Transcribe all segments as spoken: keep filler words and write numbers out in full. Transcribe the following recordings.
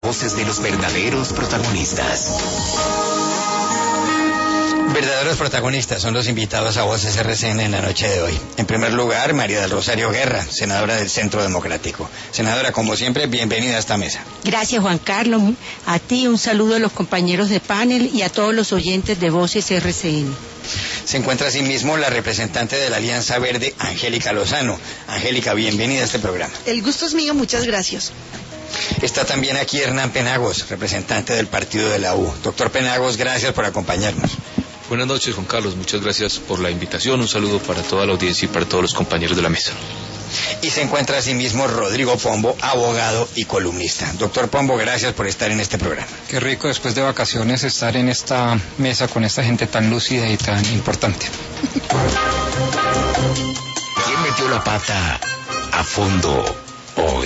voces de los verdaderos protagonistas. Verdaderos protagonistas son los invitados a Voces R C N en la noche de hoy. En primer lugar, María del Rosario Guerra, senadora del Centro Democrático. Senadora, como siempre, bienvenida a esta mesa. Gracias, Juan Carlos. A ti un saludo a los compañeros de panel y a todos los oyentes de Voces R C N. Se encuentra asimismo la representante de la Alianza Verde, Angélica Lozano. Angélica, bienvenida a este programa. El gusto es mío, muchas gracias. Está también aquí Hernán Penagos, representante del partido de la U. Doctor Penagos, gracias por acompañarnos. Buenas noches, Juan Carlos, muchas gracias por la invitación, un saludo para toda la audiencia y para todos los compañeros de la mesa. Y se encuentra asimismo Rodrigo Pombo, abogado y columnista. Doctor Pombo, gracias por estar en este programa. Qué rico después de vacaciones estar en esta mesa con esta gente tan lúcida y tan importante. ¿Quién metió la pata a fondo hoy?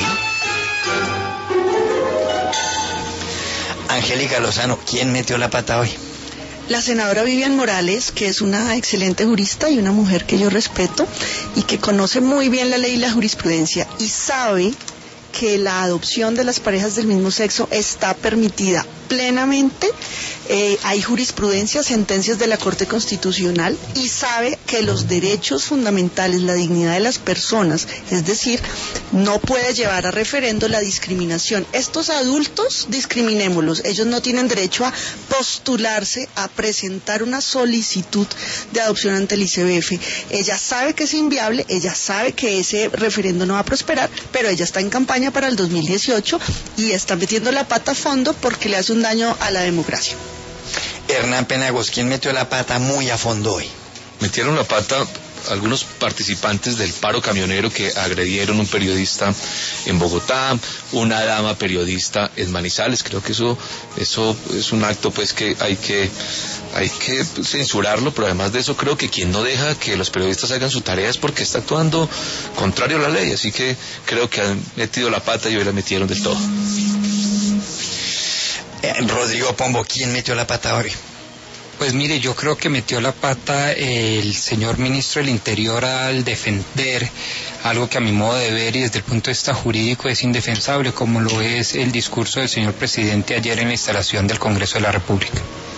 Angélica Lozano, ¿quién metió la pata hoy? La senadora Vivian Morales, que es una excelente jurista y una mujer que yo respeto y que conoce muy bien la ley y la jurisprudencia y sabe que la adopción de las parejas del mismo sexo está permitida plenamente. Eh, hay jurisprudencia, sentencias de la Corte Constitucional y sabe que los derechos fundamentales, la dignidad de las personas, es decir, no puede llevar a referendo la discriminación. Estos adultos, discriminémoslos, ellos no tienen derecho a postularse, a presentar una solicitud de adopción ante el I C B F. Ella sabe que es inviable, ella sabe que ese referendo no va a prosperar, pero ella está en campaña para el dos mil dieciocho y está metiendo la pata a fondo porque le hace un daño a la democracia. Hernán Penagos, ¿quién metió la pata muy a fondo hoy? Metieron la pata algunos participantes del paro camionero que agredieron a un periodista en Bogotá, una dama periodista en Manizales. Creo que eso eso es un acto pues que hay que hay que censurarlo, pero además de eso creo que quien no deja que los periodistas hagan su tarea es porque está actuando contrario a la ley, así que creo que han metido la pata y hoy la metieron del todo. Rodrigo Pombo, ¿quién metió la pata hoy? Pues mire, yo creo que metió la pata el señor ministro del Interior al defender algo que a mi modo de ver y desde el punto de vista jurídico es indefensable, como lo es el discurso del señor presidente ayer en la instalación del Congreso de la República.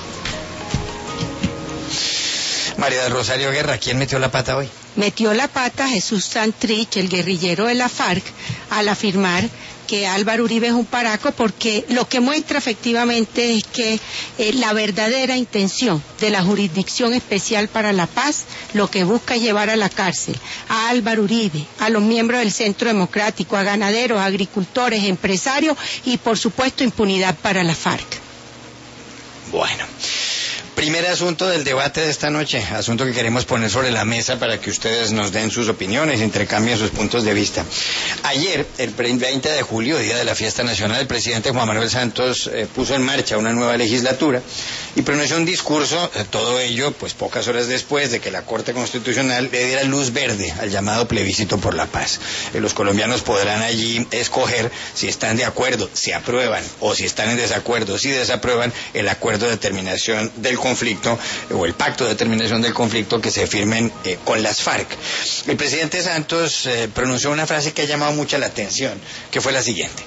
María del Rosario Guerra, ¿quién metió la pata hoy? Metió la pata Jesús Santrich, el guerrillero de la FARC, al afirmar que Álvaro Uribe es un paraco, porque lo que muestra efectivamente es que eh, la verdadera intención de la Jurisdicción Especial para la Paz lo que busca es llevar a la cárcel a Álvaro Uribe, a los miembros del Centro Democrático, a ganaderos, agricultores, empresarios y por supuesto impunidad para la FARC. Bueno. Primer asunto del debate de esta noche, asunto que queremos poner sobre la mesa para que ustedes nos den sus opiniones, intercambien sus puntos de vista. Ayer, el veinte de julio, día de la fiesta nacional, el presidente Juan Manuel Santos eh, puso en marcha una nueva legislatura y pronunció un discurso, eh, todo ello pues pocas horas después de que la Corte Constitucional le diera luz verde al llamado plebiscito por la paz. Eh, los colombianos podrán allí escoger si están de acuerdo, si aprueban, o si están en desacuerdo, si desaprueban el acuerdo de terminación del conflicto o el pacto de terminación del conflicto que se firmen eh, con las FARC. El presidente Santos eh, pronunció una frase que ha llamado mucha la atención, que fue la siguiente.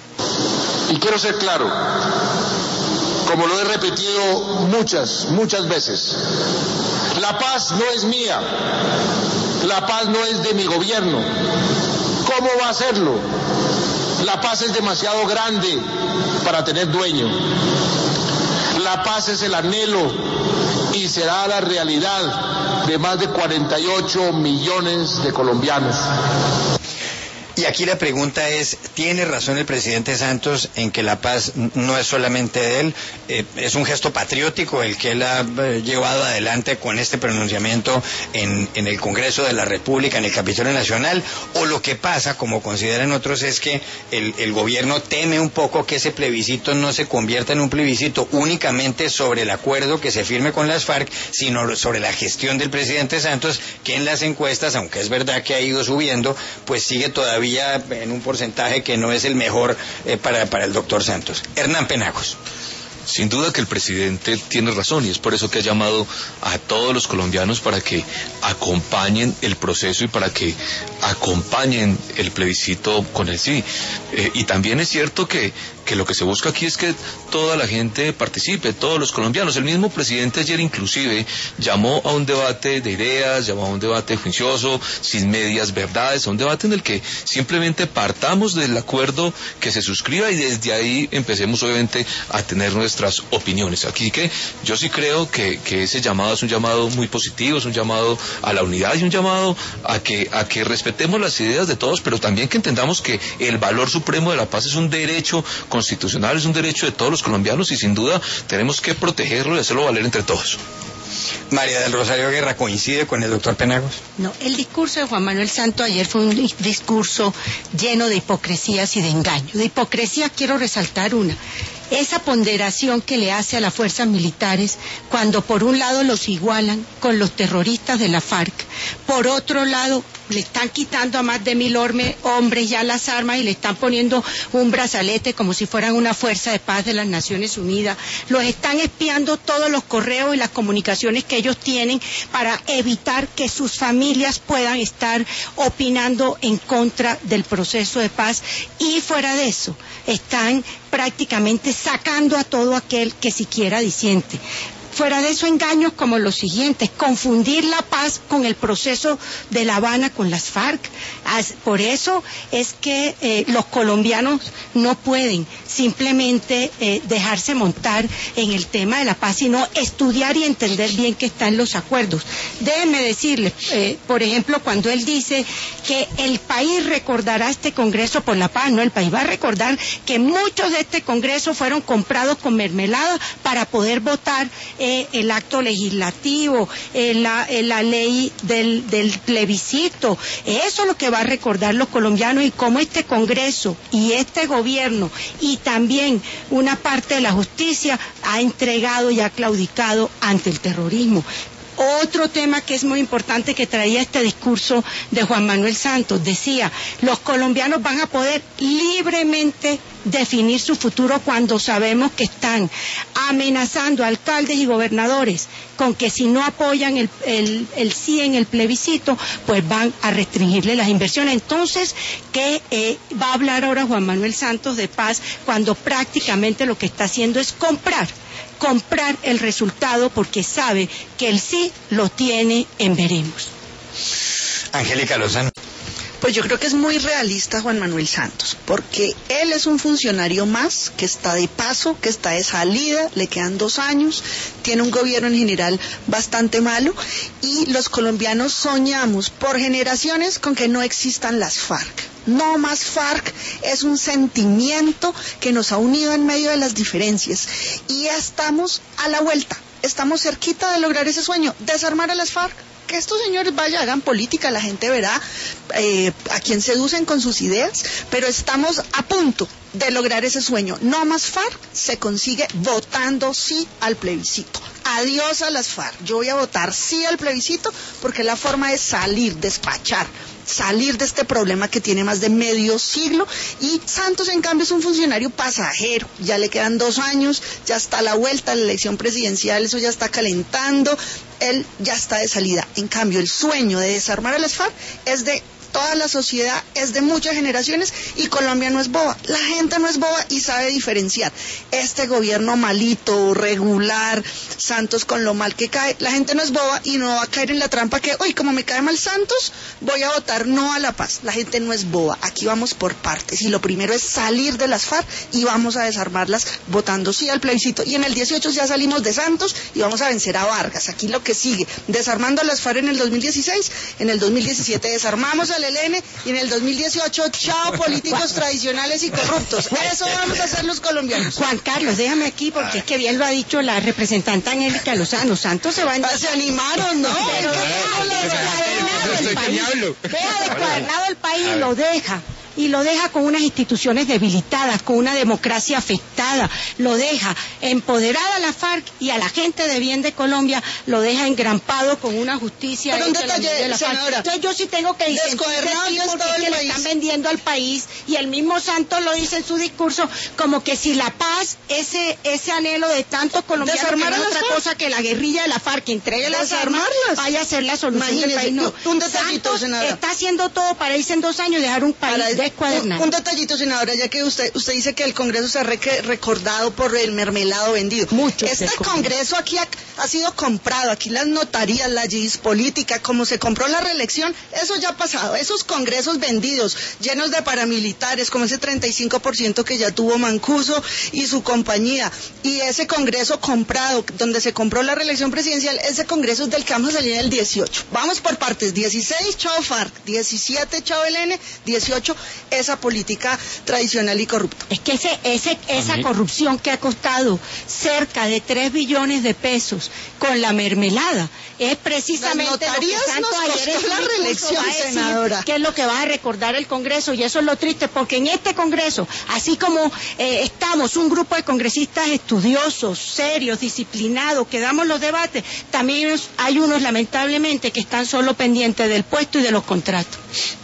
Y quiero ser claro, como lo he repetido muchas, muchas veces, la paz no es mía, la paz no es de mi gobierno. ¿Cómo va a serlo? La paz es demasiado grande para tener dueño. La paz es el anhelo y será la realidad de más de cuarenta y ocho millones de colombianos. Y aquí la pregunta es, ¿tiene razón el presidente Santos en que la paz no es solamente de él? Eh, ¿Es un gesto patriótico el que él ha eh, llevado adelante con este pronunciamiento en, en el Congreso de la República, en el Capitolio Nacional? ¿O lo que pasa, como consideran otros, es que el, el gobierno teme un poco que ese plebiscito no se convierta en un plebiscito únicamente sobre el acuerdo que se firme con las FARC, sino sobre la gestión del presidente Santos, que en las encuestas, aunque es verdad que ha ido subiendo, pues sigue todavía en un porcentaje que no es el mejor eh, para, para el doctor Santos? Hernán Penagos. Sin duda que el presidente tiene razón y es por eso que ha llamado a todos los colombianos para que acompañen el proceso y para que acompañen el plebiscito con el sí. Eh, y también es cierto que que lo que se busca aquí es que toda la gente participe, todos los colombianos. El mismo presidente ayer inclusive llamó a un debate de ideas, llamó a un debate juicioso, sin medias verdades, a un debate en el que simplemente partamos del acuerdo que se suscriba y desde ahí empecemos obviamente a tener nuestras opiniones. Aquí que yo sí creo que, que ese llamado es un llamado muy positivo, es un llamado a la unidad y un llamado a que, a que respetemos las ideas de todos, pero también que entendamos que el valor supremo de la paz es un derecho constitucional, es un derecho de todos los colombianos y sin duda tenemos que protegerlo y hacerlo valer entre todos. María del Rosario Guerra, ¿coincide con el doctor Penagos? No, el discurso de Juan Manuel Santos ayer fue un discurso lleno de hipocresías y de engaños. De hipocresía quiero resaltar una. Esa ponderación que le hace a las fuerzas militares cuando por un lado los igualan con los terroristas de la FARC, por otro lado le están quitando a más de mil hombres ya las armas y le están poniendo un brazalete como si fueran una fuerza de paz de las Naciones Unidas, los están espiando todos los correos y las comunicaciones que ellos tienen para evitar que sus familias puedan estar opinando en contra del proceso de paz y fuera de eso están prácticamente sacando a todo aquel que siquiera disiente. Fuera de eso, engaños como los siguientes: confundir la paz con el proceso de La Habana con las FARC. Por eso es que eh, los colombianos no pueden simplemente eh, dejarse montar en el tema de la paz, sino estudiar y entender bien qué está en los acuerdos. Déjenme decirles, eh, por ejemplo, cuando él dice que el país recordará este Congreso por la paz, no, el país va a recordar que muchos de este Congreso fueron comprados con mermelada para poder votar Eh, el acto legislativo, eh, la, eh, la ley del, del plebiscito. Eso es lo que va a recordar los colombianos y cómo este Congreso y este gobierno y también una parte de la justicia ha entregado y ha claudicado ante el terrorismo. Otro tema que es muy importante que traía este discurso de Juan Manuel Santos, decía, los colombianos van a poder libremente definir su futuro cuando sabemos que están amenazando a alcaldes y gobernadores con que si no apoyan el, el, el sí en el plebiscito, pues van a restringirle las inversiones. Entonces, ¿qué eh, va a hablar ahora Juan Manuel Santos de paz cuando prácticamente lo que está haciendo es comprar? comprar el resultado porque sabe que el sí lo tiene en veremos. Angélica Lozano. Pues yo creo que es muy realista Juan Manuel Santos, porque él es un funcionario más que está de paso, que está de salida, le quedan dos años, tiene un gobierno en general bastante malo y los colombianos soñamos por generaciones con que no existan las FARC. No más FARC es un sentimiento que nos ha unido en medio de las diferencias y ya estamos a la vuelta, estamos cerquita de lograr ese sueño, desarmar a las FARC. Que estos señores vayan, hagan política, la gente verá eh, a quién seducen con sus ideas, pero estamos a punto de lograr ese sueño. No más FARC se consigue votando sí al plebiscito. Adiós a las FARC. Yo voy a votar sí al plebiscito porque es la forma de salir, despachar, salir de este problema que tiene más de medio siglo. Y Santos, en cambio, es un funcionario pasajero. Ya le quedan dos años, ya está a la vuelta, la elección presidencial, eso ya está calentando. Él ya está de salida. En cambio, el sueño de desarmar a las FARC es de toda la sociedad, es de muchas generaciones y Colombia no es boba. La gente no es boba y sabe diferenciar. Este gobierno malito, regular, Santos con lo mal que cae, la gente no es boba y no va a caer en la trampa que, uy, como me cae mal Santos, voy a votar no a la paz. La gente no es boba. Aquí vamos por partes y lo primero es salir de las FARC y vamos a desarmarlas votando sí al plebiscito. Y en el dieciocho ya salimos de Santos y vamos a vencer a Vargas. Aquí lo que sigue, desarmando a las FARC en el dos mil dieciséis, en el dos mil diecisiete desarmamos al E L N y en el dos mil dieciocho, chao políticos tradicionales y corruptos. Eso vamos a hacer los colombianos. Juan Carlos, déjame aquí porque es que bien lo ha dicho la representante Angélica Lozano. Santos se va a... Se animaron, ¿no? Pero deja de cuadernado el país y lo deja. Y lo deja con unas instituciones debilitadas, con una democracia afectada, lo deja empoderada a la FARC y a la gente de bien de Colombia, lo deja engrampado con una justicia. Pero un detalle, de la senadora, entonces yo sí tengo que decir porque es que le están vendiendo al país y el mismo Santos lo dice en su discurso como que si la paz, ese ese anhelo de tantos colombianos, desarmar que no es otra cosa que la guerrilla de la FARC que entregue las armas, vaya a ser la solución del país. No. Un detallito, Santos senadora, está haciendo todo para irse en dos años y dejar un país descuadernando. Un, un detallito, senadora, ya que usted usted dice que el Congreso se ha re- recordado por el mermelado vendido. Mucho. Este Congreso aquí ha, ha sido comprado, aquí las notarías, la gis política, como se compró la reelección, eso ya ha pasado. Esos congresos vendidos, llenos de paramilitares, como ese treinta y cinco por ciento que ya tuvo Mancuso y su compañía, y ese Congreso comprado, donde se compró la reelección presidencial, ese Congreso es del que vamos a salir en el dieciocho. Vamos por partes, dieciséis, chao FARC, diecisiete, chao el N, dieciocho, esa política tradicional y corrupta. Es que ese, ese, esa corrupción que ha costado cerca de tres billones de pesos con la mermelada es precisamente lo que Santos ayer en su la reelección, va a decir senadora. que es lo que va a recordar el Congreso, y eso es lo triste, porque en este Congreso, así como eh, estamos un grupo de congresistas estudiosos, serios, disciplinados, que damos los debates, también hay unos lamentablemente que están solo pendientes del puesto y de los contratos.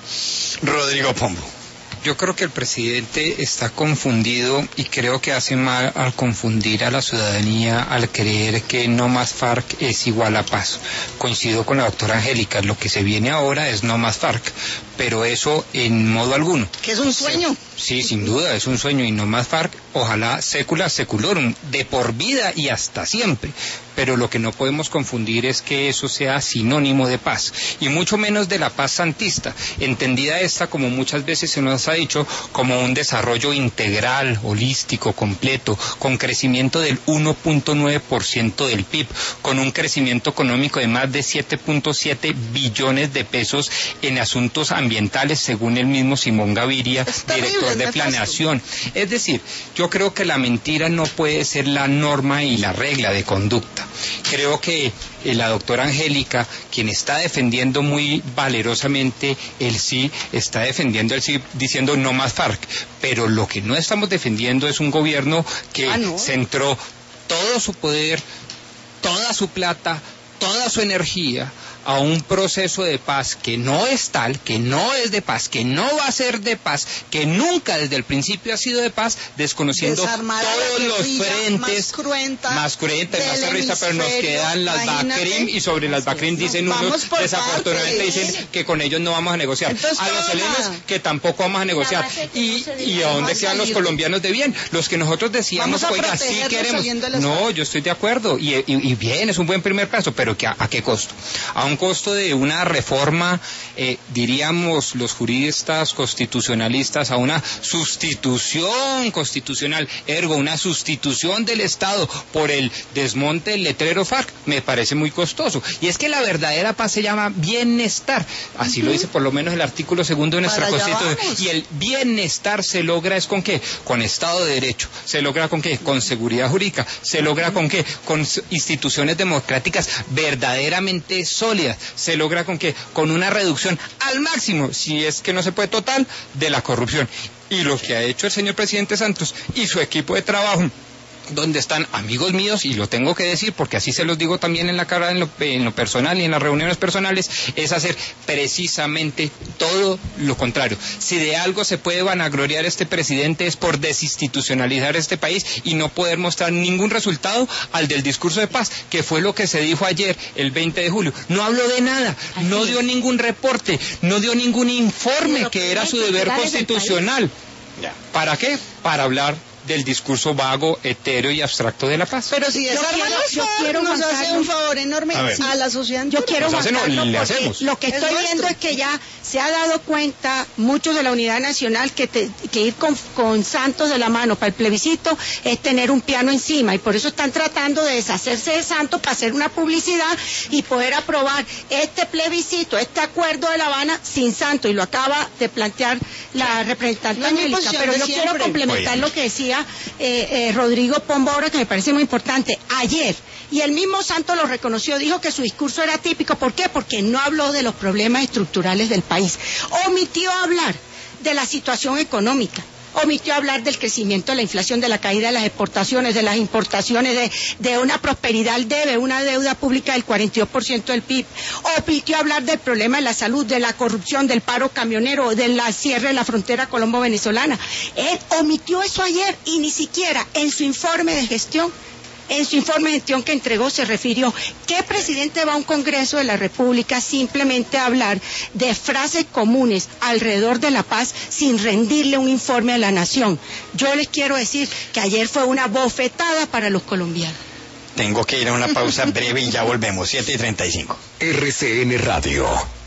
Rodrigo Pombo. Yo creo que el presidente está confundido y creo que hace mal al confundir a la ciudadanía al creer que no más FARC es igual a paz. Coincido con la doctora Angélica, lo que se viene ahora es no más FARC, pero eso en modo alguno. Que es un sueño. Sí, sin duda, es un sueño y no más FARC, ojalá secula seculorum, de por vida y hasta siempre. Pero lo que no podemos confundir es que eso sea sinónimo de paz, y mucho menos de la paz santista, entendida esta, como muchas veces se nos ha dicho, como un desarrollo integral, holístico, completo, con crecimiento del uno punto nueve por ciento del P I B, con un crecimiento económico de más de siete punto siete billones de pesos en asuntos ambientales, según el mismo Simón Gaviria, director de planeación. Es decir, yo creo que la mentira no puede ser la norma y la regla de conducta. Creo que eh, la doctora Angélica, quien está defendiendo muy valerosamente el sí, está defendiendo el sí diciendo no más FARC, pero lo que no estamos defendiendo es un gobierno que ah, no. centró todo su poder, toda su plata, toda su energía a un proceso de paz que no es tal, que no es de paz, que no va a ser de paz, que nunca desde el principio ha sido de paz, desconociendo Desarmar todos los frentes más cruenta, más cruenta y más terrorista, pero nos quedan las Bakrim, y sobre las Bakrim dicen no, unos, desafortunadamente parte. dicen que con ellos no vamos a negociar. Entonces, a los helenos que tampoco vamos a negociar. Y, no y a dónde quedan los colombianos de bien, los que nosotros decíamos, oiga, sí queremos. No, yo estoy de acuerdo, y, y, y bien, es un buen primer paso, pero que a, ¿a qué costo? A un costo de una reforma, eh, diríamos los juristas constitucionalistas, a una sustitución constitucional, ergo una sustitución del Estado por el desmonte del letrero FARC, me parece muy costoso. Y es que la verdadera paz se llama bienestar, así uh-huh. lo dice por lo menos el artículo segundo de nuestra Constitución, y el bienestar se logra es con qué, con Estado de Derecho, se logra con qué, con seguridad jurídica, se logra con qué, con instituciones democráticas verdaderamente sólidas, se logra con qué, con una reducción al máximo, si es que no se puede total, de la corrupción. Y lo que ha hecho el señor presidente Santos y su equipo de trabajo, donde están amigos míos, y lo tengo que decir porque así se los digo también en la cara, en lo, en lo personal y en las reuniones personales, es hacer precisamente todo lo contrario. Si de algo se puede vanagloriar este presidente es por desinstitucionalizar este país y no poder mostrar ningún resultado al del discurso de paz, que fue lo que se dijo ayer, el veinte de julio. No habló de nada, no dio ningún reporte, no dio ningún informe, que era su deber constitucional. ¿Para qué? Para hablar del discurso vago, etéreo y abstracto de la paz. Pero si esa yo quiero nos hace un favor enorme a, a la sociedad. Yo quiero nos hace, no, le hacemos. Lo que estoy es viendo es que ya se ha dado cuenta muchos de la Unidad Nacional que, te, que ir con, con Santos de la mano para el plebiscito es tener un piano encima, y por eso están tratando de deshacerse de Santos para hacer una publicidad y poder aprobar este plebiscito, este acuerdo de La Habana sin Santos, y lo acaba de plantear la representante Angélica. Pero yo siempre. quiero complementar Oye. lo que decía Eh, eh, Rodrigo Pombo ahora, que me parece muy importante. Ayer, y el mismo Santos lo reconoció, dijo que su discurso era típico. ¿Por qué? Porque no habló de los problemas estructurales del país, omitió hablar de la situación económica, omitió hablar del crecimiento de la inflación, de la caída de las exportaciones, de las importaciones, de, de una prosperidad al debe, una deuda pública del cuarenta y dos por ciento del P I B, omitió hablar del problema de la salud, de la corrupción, del paro camionero, del cierre de la frontera colombo-venezolana. Él omitió eso ayer, y ni siquiera en su informe de gestión en su informe de gestión que entregó se refirió, ¿qué presidente va a un Congreso de la República simplemente a hablar de frases comunes alrededor de la paz sin rendirle un informe a la nación? Yo les quiero decir que ayer fue una bofetada para los colombianos. Tengo que ir a una pausa breve y ya volvemos, siete y treinta y cinco. R C N Radio.